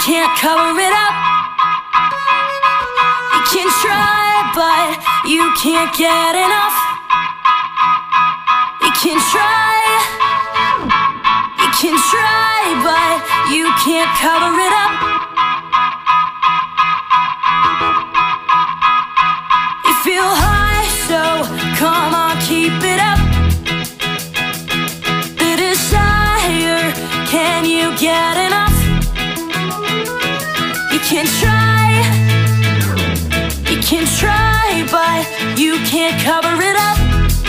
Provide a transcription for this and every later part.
can't cover it up. You can try, but you can't get enough. You can try, but you can't cover it up. You feel high, so come on, keep it up. The desire, can you get enough? You can try, but you can't cover it up.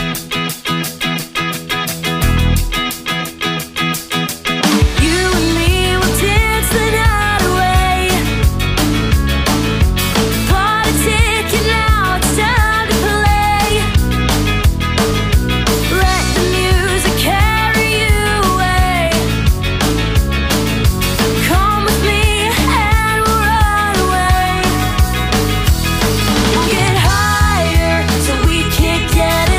You and me will dance the night away. Bought a ticket now, it's time to play. Let the music carry you away. Come with me and we'll run away. Get higher so we can't get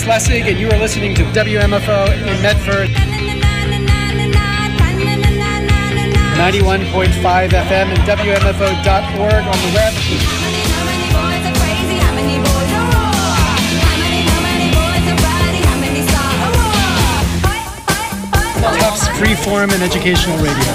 Schlesig, and you are listening to WMFO in Medford, 91.5 FM and WMFO.org on the web. Tufts Freeform and Educational Radio.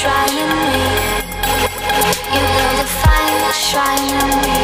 shrine in me. You build a fine shrine in me.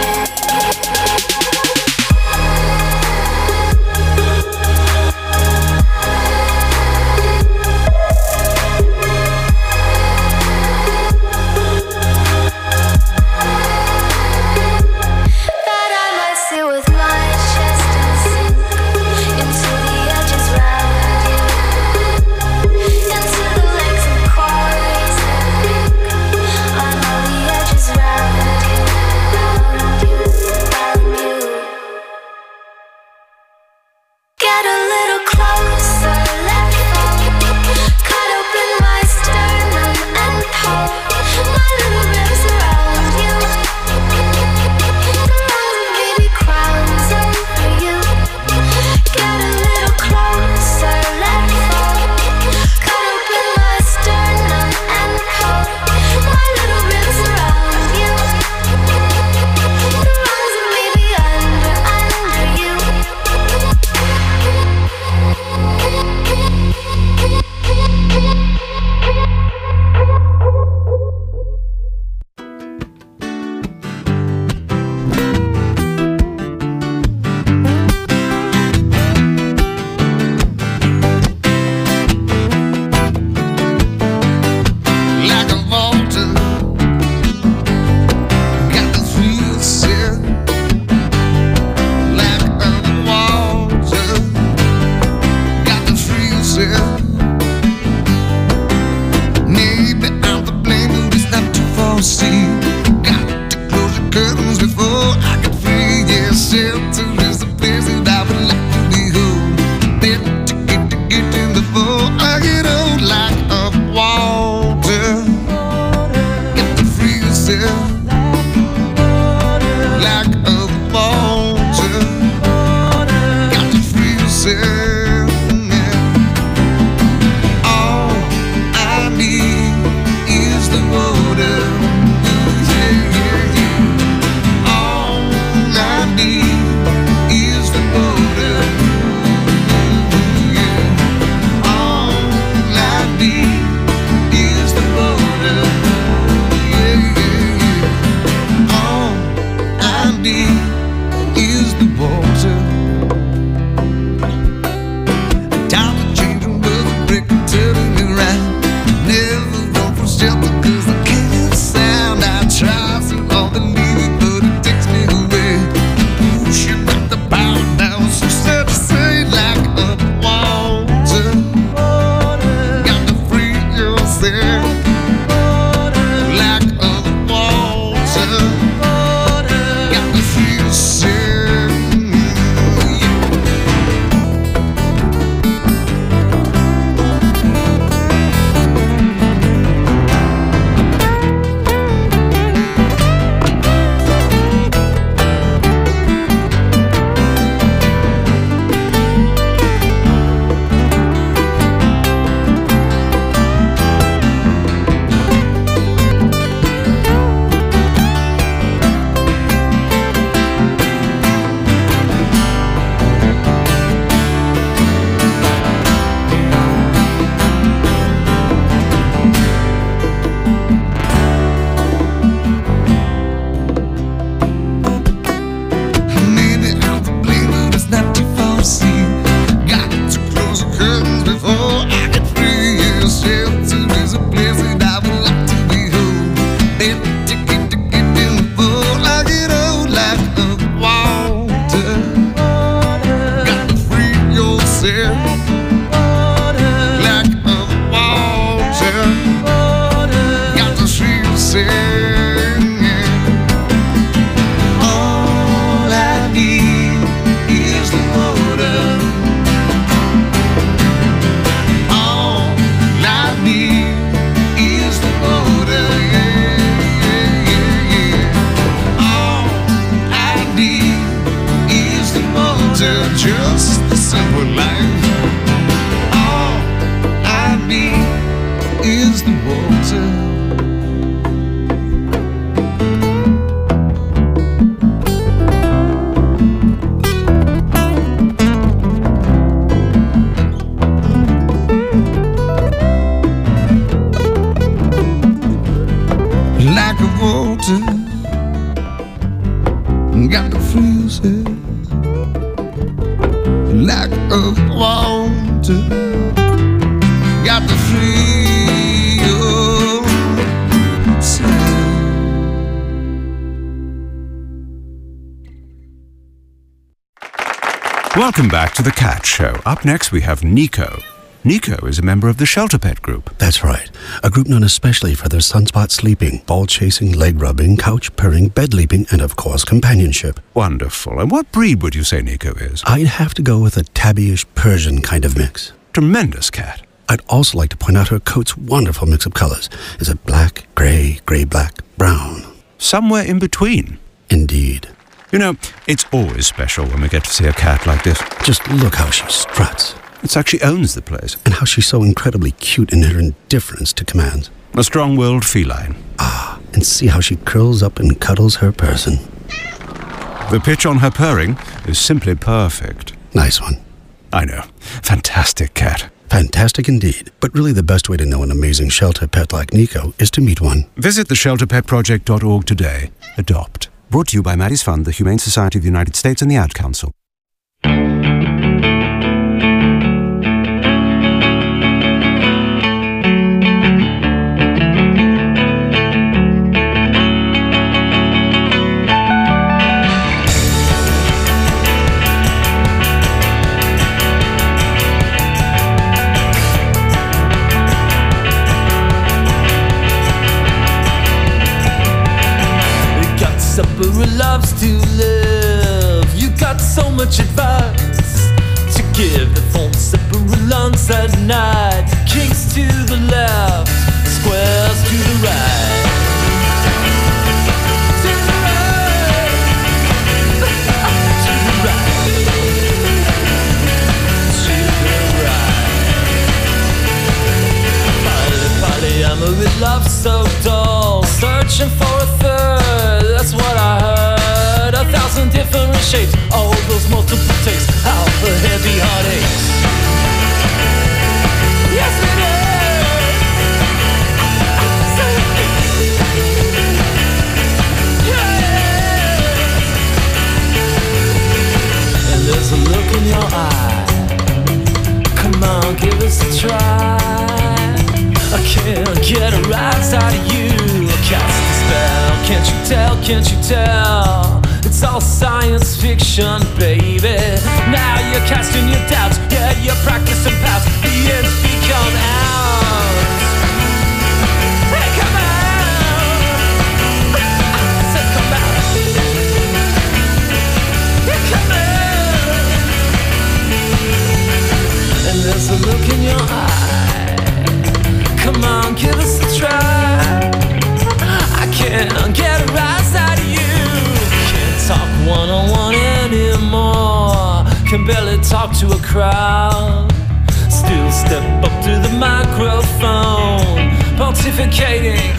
Just a simple life. All I need is the water. got the freezes, lack of water, got the freezes. Welcome back to The Cat Show. Up next we have Nico. Nico is a member of the Shelter Pet Group. That's right. A group known especially for their sunspot sleeping, ball chasing, leg rubbing, couch purring, bed leaping, and of course companionship. Wonderful. And what breed would you say Nico is? I'd have to go with a tabbyish Persian kind of mix. Tremendous cat. I'd also like to point out her coat's wonderful mix of colors. Is it black, gray, gray-black, brown? Somewhere in between. Indeed. You know, it's always special when we get to see a cat like this. Just look how she struts. It's like she owns the place. And how she's so incredibly cute in her indifference to commands. A strong-willed feline. Ah, and see how she curls up and cuddles her person. The pitch on her purring is simply perfect. Nice one. I know. Fantastic cat. Fantastic indeed. But really the best way to know an amazing shelter pet like Nico is to meet one. Visit theshelterpetproject.org today. Adopt. Brought to you by Maddie's Fund, the Humane Society of the United States, and the Ad Council. Supper loves to live. You got so much advice to give. The phone supper lunch at night. Kings to the left, squares to the right. To the right. To the right. To the right. Polyamory love so dull. Searching for a third. That's what I heard. 1,000 different shapes, all those multiple takes, how the heavy heart aches. Yes it is. Yeah. And there's a look in your eye. Come on, give us a try. I can't get a rise out of you. Cast a spell, can't you tell, can't you tell? It's all science fiction, baby. Now you're casting your doubts, yeah, you're practicing past. The ends become out. Hey, come out. I said come out. Yeah, come out. And there's a look in your eye. Come on, give us a try. I can't get a rise out of you. Can't talk one-on-one anymore. Can barely talk to a crowd. Still step up to the microphone, pontificating.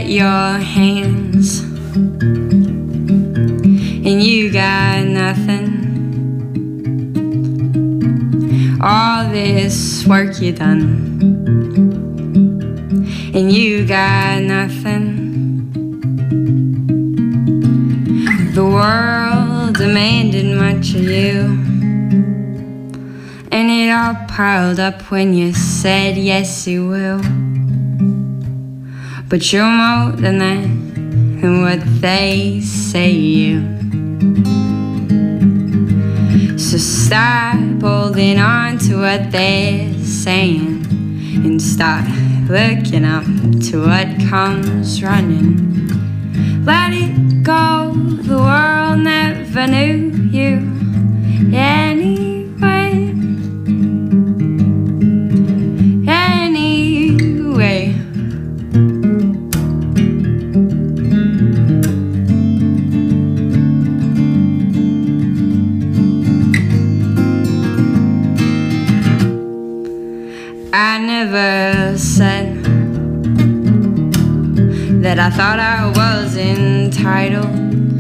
your hands, and you got nothing. All this work you done, and you got nothing. The world demanded much of you, and it all piled up when you said yes you will. But you're more than that, and what they say you. So stop holding on to what they're saying, and start looking up to what comes running. Let it go, the world never knew you anyway. Anyway. I never said that I thought I was entitled.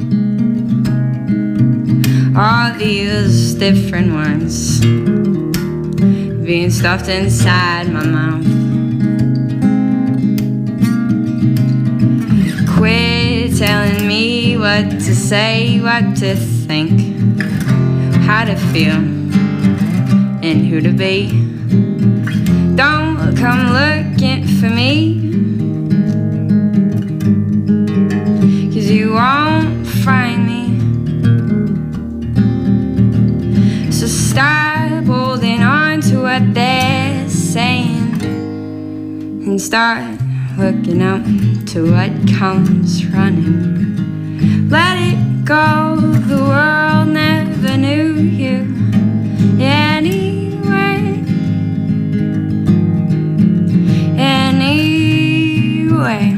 All these different words being stuffed inside my mouth. Quit telling me what to say, what to think, how to feel, and who to be. Don't come looking for me, 'cause you won't find me. So stop holding on to what they're saying, and start looking up to what comes running. Let it go, the world never knew you anyway. Anyway.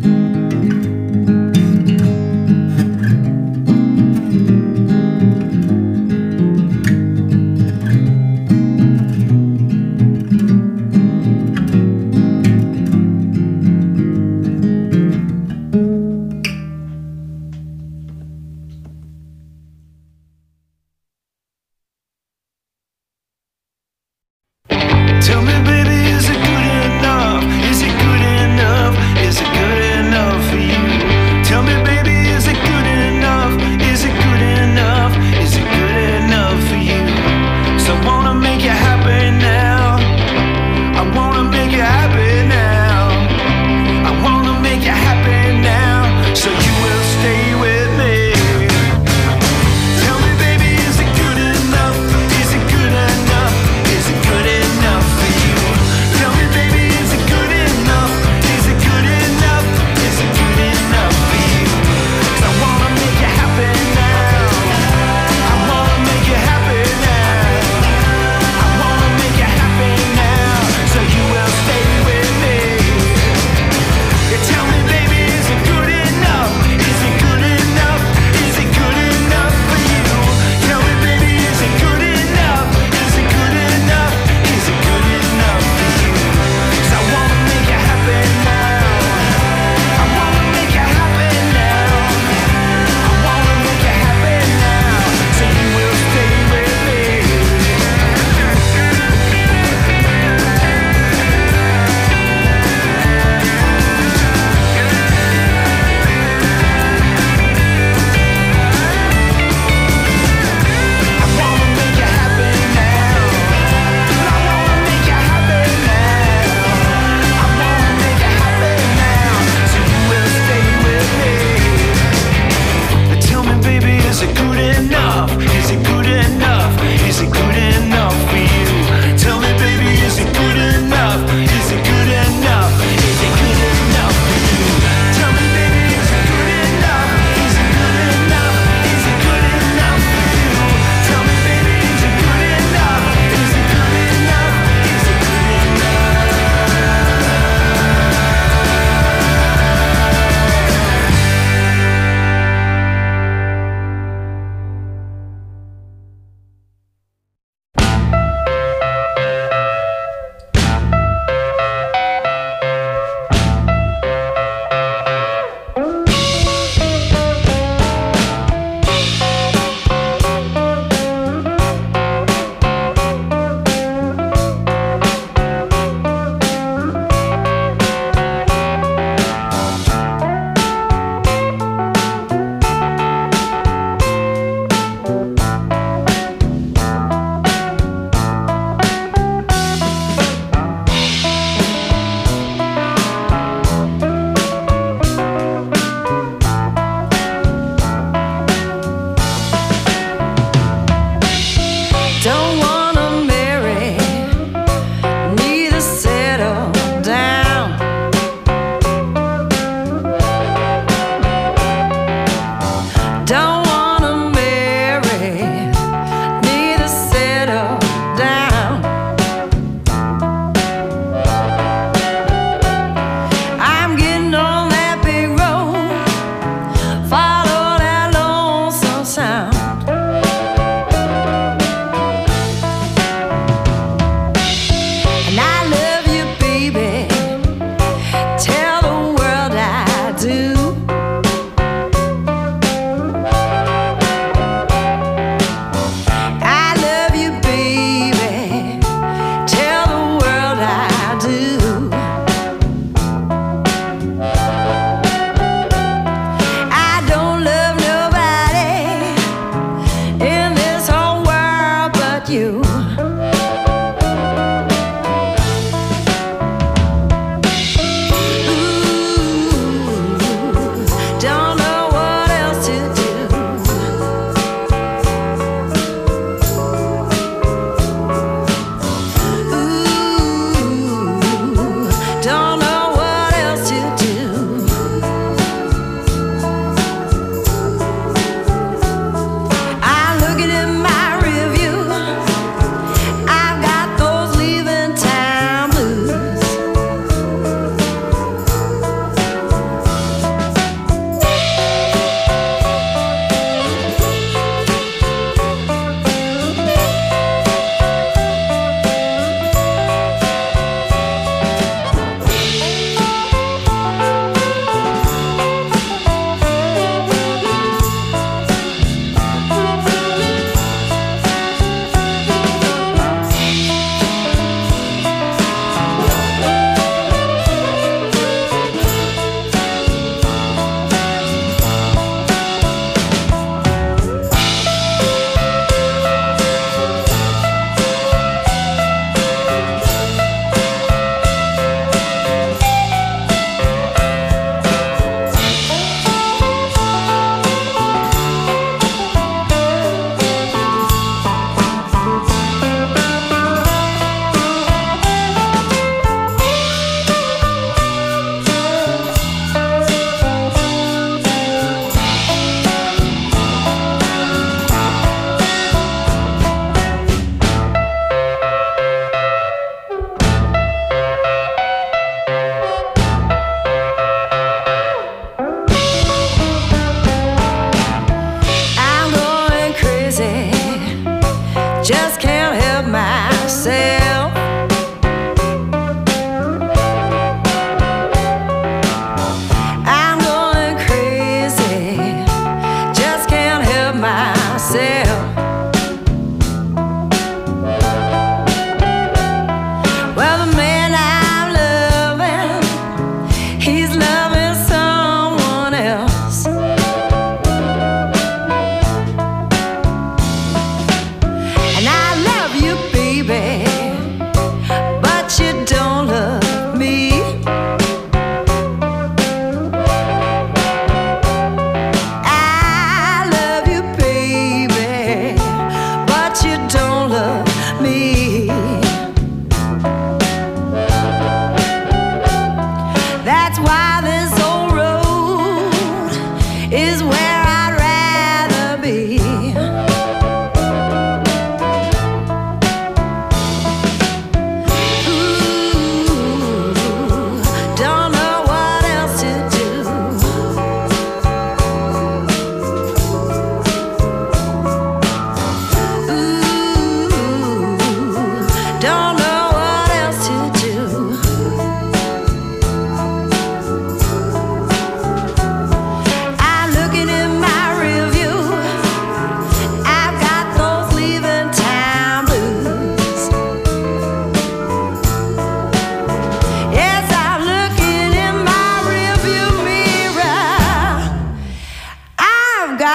Tell me, baby, is it good enough? Is it good enough? Is it good enough for you? Tell me, baby, is it good enough? Is it good enough? Is it good enough for you? So I wanna make you happy now. I wanna make you happy now. I wanna make you happy now. So you will stay with me. Tell me, baby, is it good enough? Is it good enough? Is it good enough for you? Tell me, baby, is it good enough? Is it good enough? Is it good enough for you? 'Cause I wanna make you happy now. I wanna make you happy now. I wanna make you happy now. So you will stay with me. You tell me, baby, is it good enough? Is it good enough? Is it good enough for you? Tell me, baby, is it good enough? Is it good enough? Is it good enough for you? 'Cause I wanna make you happy now. I wanna make you happy now. I wanna make you happy now. So you will stay with me. I wanna make you happy now. I wanna make you happy now. I wanna make you happy now. So you will stay with me. Tell me, baby, is it good enough? Is it good enough? Is it good enough for you? Tell me, baby, is it good enough? Is it good enough? Is it good enough for you? Tell me, baby, is it good enough? Is it good enough? Is it good enough for you? Tell me, baby, is it good enough? Is it good enough? Is it good enough?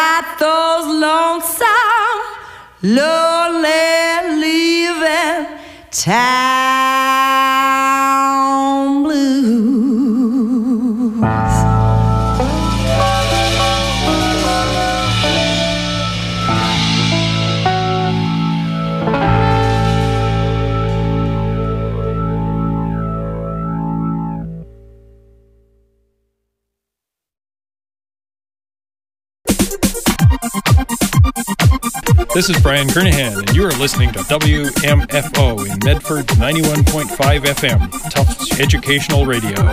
write those lonesome, lonely, leaving town blues. This is Brian Kernahan, and you are listening to WMFO in Medford 91.5 FM, Tufts Educational Radio.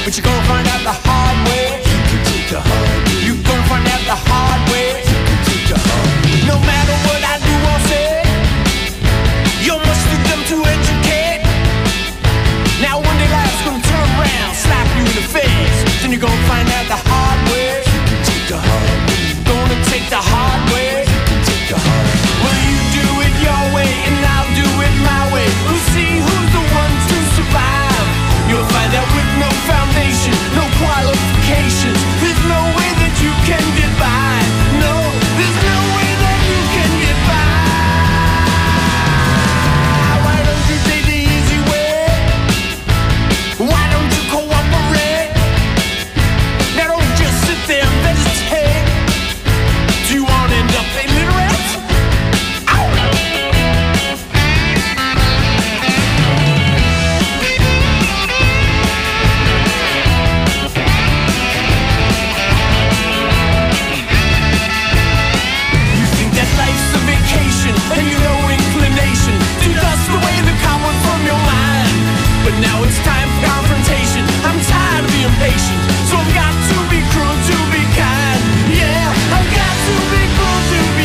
but you're gonna find out the hard way. You're gonna find out the hard way. No matter what I do or say, you're much too dumb to educate. Now one day life's gonna turn around, slap you in the face. Then you're gonna find out the hard way. Gonna take the hard way. Well, you do it your way and I'll do it my way. We'll see who's the one to survive. You'll find out with no foundation, no qualifications. There's no way that you can get by. No, there's no way that you can get by. Why don't you take the easy way? Why don't you cooperate? Now don't just sit there and vegetate. Do you want to end up illiterate? Ow! You think that life's a vacation and you know inclination to dust away the cobweb from your mind. But now it's time for confrontation. I'm tired of being patient, so I've got to be cruel to be kind. Yeah, I've got to be cruel to be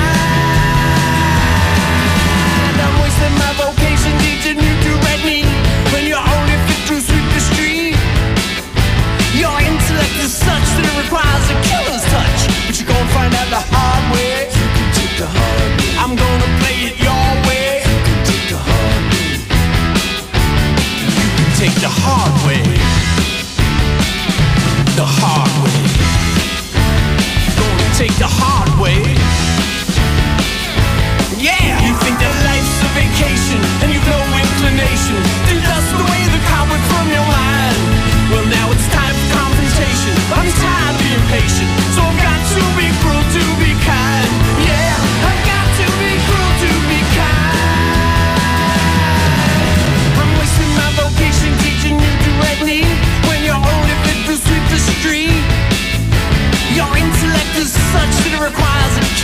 kind. I'm wasting my vocation teaching you to read me when you're only fit to sweep the street. Your intellect is such that it requires a killer's touch, but you're gonna find out the hard way. I'm gonna play it your way. You can take the hard way. The hard way. Gonna take the hard way. Yeah! You think that life's a vacation and you've no inclination to dust away the cobweb from your mind. Well, now it's time for confrontation. I'm tired of being patient, so I've got to be cruel to be kind. Yeah, I've got to be cruel to be kind. I'm wasting my vocation teaching you directly when you're only fit to sweep the street. Your intellect is such that it requires a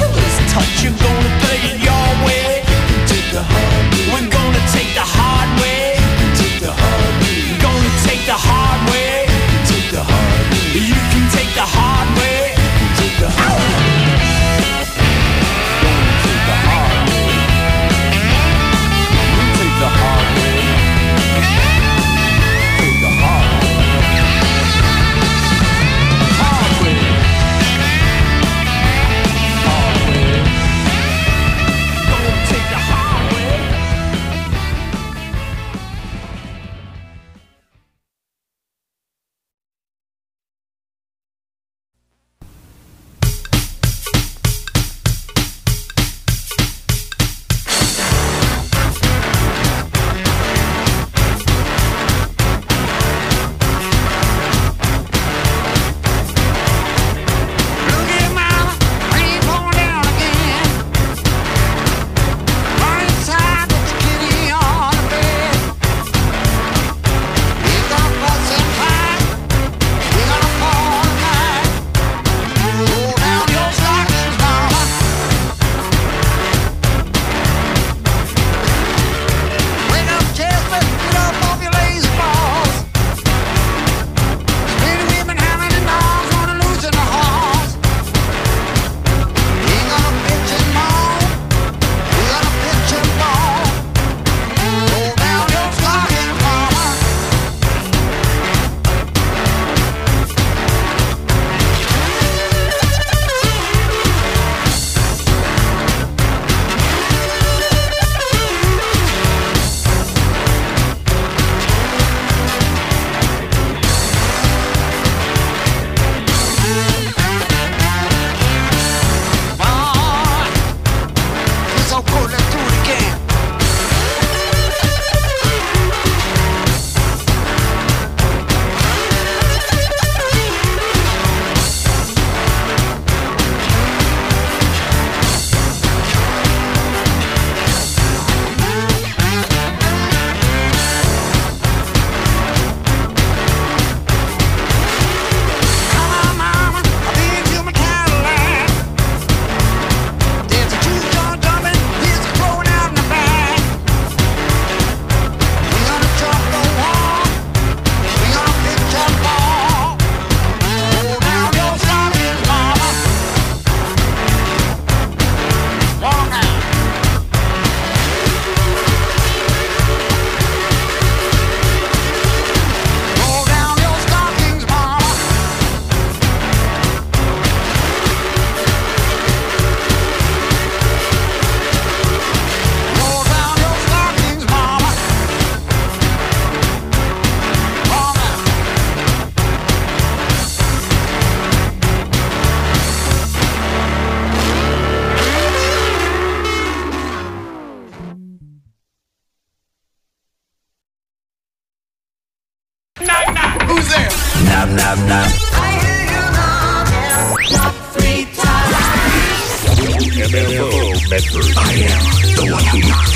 WMFO Medford. I am the one who